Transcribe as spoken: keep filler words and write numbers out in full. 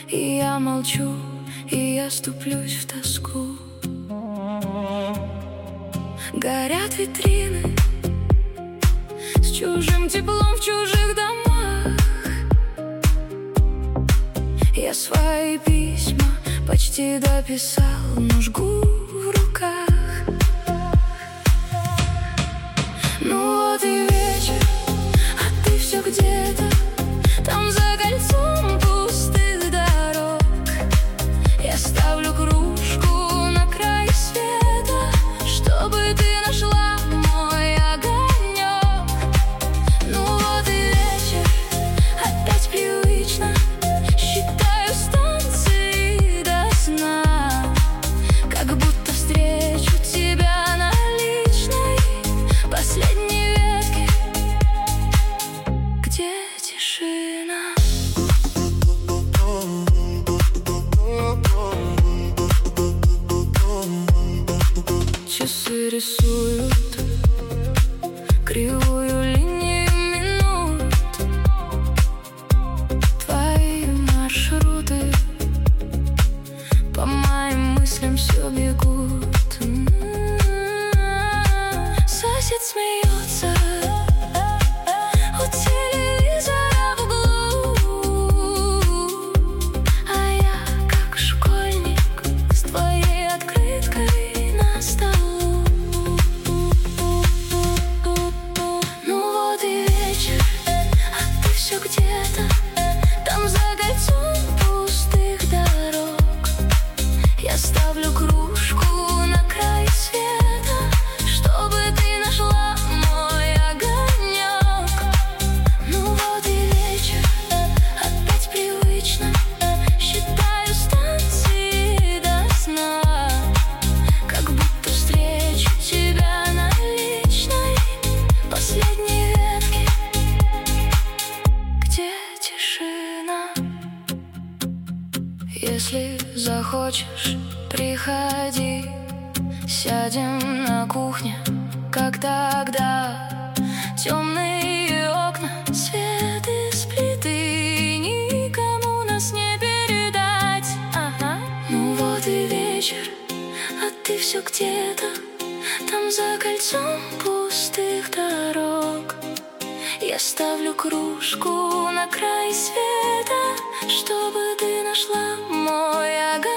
И я молчу, и я ступлюсь в тоску. Горят витрины с чужим теплом в чужих домах. Я свои письма почти дописал, но жгу в руках. Ну вот и вечер, а ты все где-то там за кольцом пустых дорог. Я ставлю кружку на край света, чтобы ты нашла мой огонек. Ну вот и вечер, опять привычно считаю станции до сна, как будто встречу тебя на личной последней ветке, где тишина. Часы рисуют кривую линию минут. Твои маршруты по моим мыслям все бегут. Сосед смеется у телевизора в углу, а я, как школьник, с твоей открыткой на столу. Ну вот и вечер, а ты все где-то там за кольцом пустых дорог. Я ставлю кружку на край света, чтобы ты нашла мой огонек. Ну вот и вечер, опять привычно считаю станции до сна, как будто встречу тебя на личной последней ветке, где тишина. Если захочешь, приходи, сядем на кухне, как тогда. Темные окна, свет из плиты, никому нас не передать. Ага. Ну вот и вечер, а ты все где-то там за кольцом пустых дорог. Я ставлю кружку на край света, чтобы ты нашла мой огонек.